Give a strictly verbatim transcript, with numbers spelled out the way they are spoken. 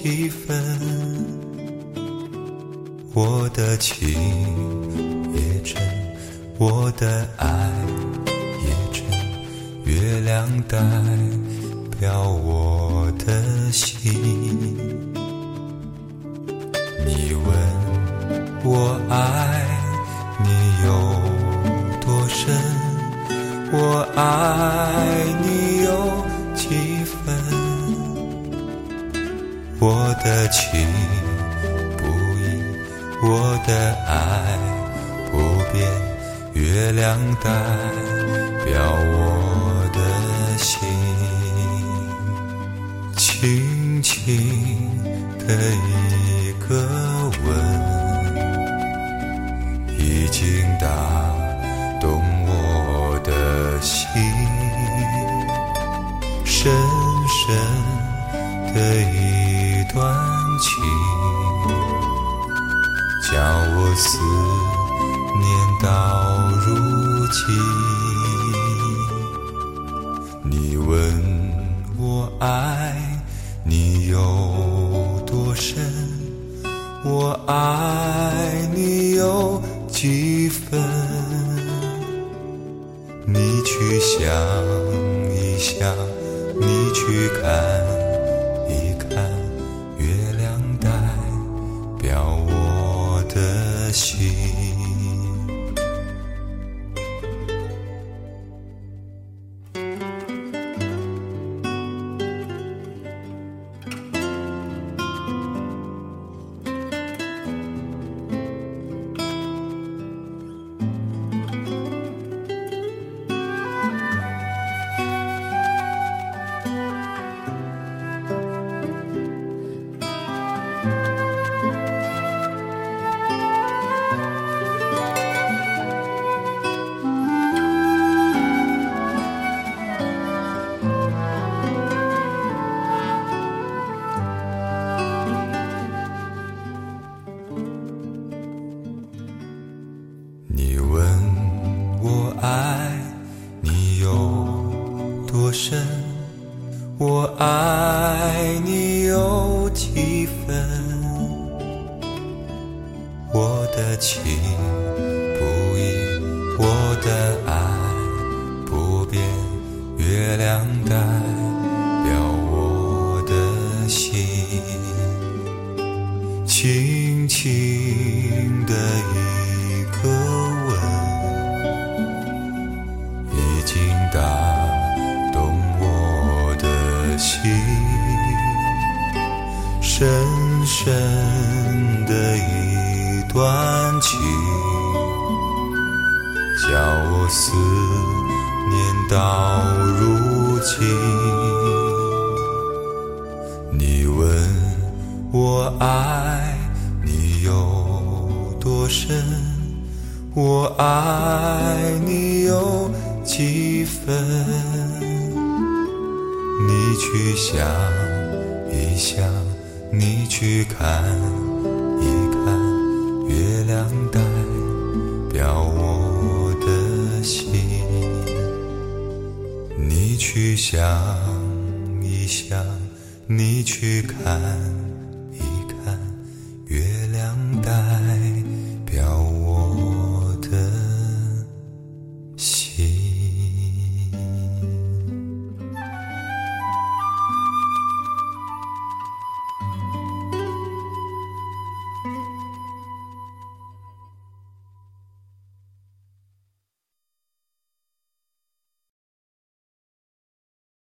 几分，我的情也真，我的爱也真，月亮代表我的心。你问我爱你有多深，我爱你有几分，我的情不移，我的爱不变，月亮代表我的心。轻轻的一个吻，已经打动我的心，深深的一段情，叫我思念到如今。你问我爱你有多深，我爱你有几分，你去想一想，你去看一看，月亮代表我的心。你问我爱你有多深，我爱你有几分，我的情不移，我的爱不变，月亮代表我的心。轻轻的一个吻，已经打动我的心，深深的一段情，叫我思念到如今。你问我爱你有多深，我爱你有几分，你去想一想，你去看一看，月亮代表我的心。你去想一想，你去看